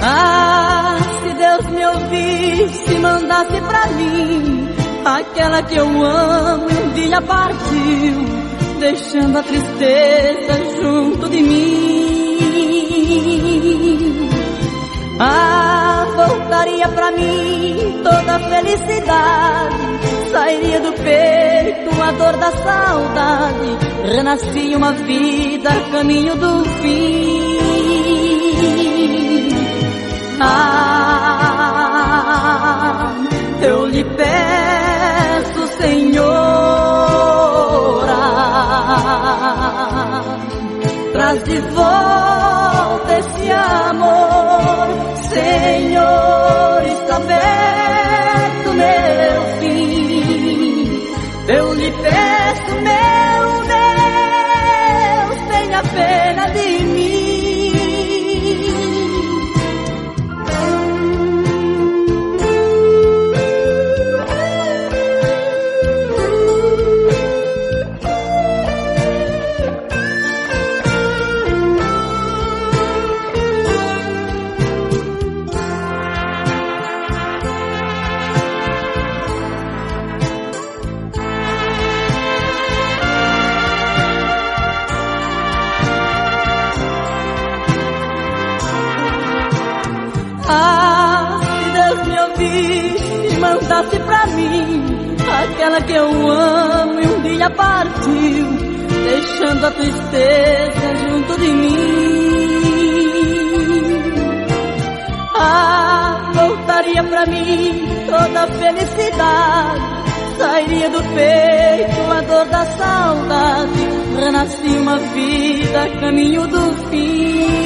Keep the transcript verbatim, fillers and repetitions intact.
Ah, se Deus me ouvisse, mandasse pra mim aquela que eu amo e um dia partiu, deixando a tristeza junto de mim. Ah, voltaria pra mim toda a felicidade, sairia do peito a dor da saudade, renascia uma vida a caminho do fim. Ah, eu lhe peço, Senhora, traz de volta esse amor, Senhor, está perto meu fim. Eu lhe peço, meu Deus, tenha pena de mim. Ah, se Deus me ouvisse, mandasse pra mim aquela que eu amo e um dia partiu, deixando a tristeza junto de mim. Ah, voltaria pra mim toda a felicidade, sairia do peito a dor da saudade, renascia uma vida a caminho do fim.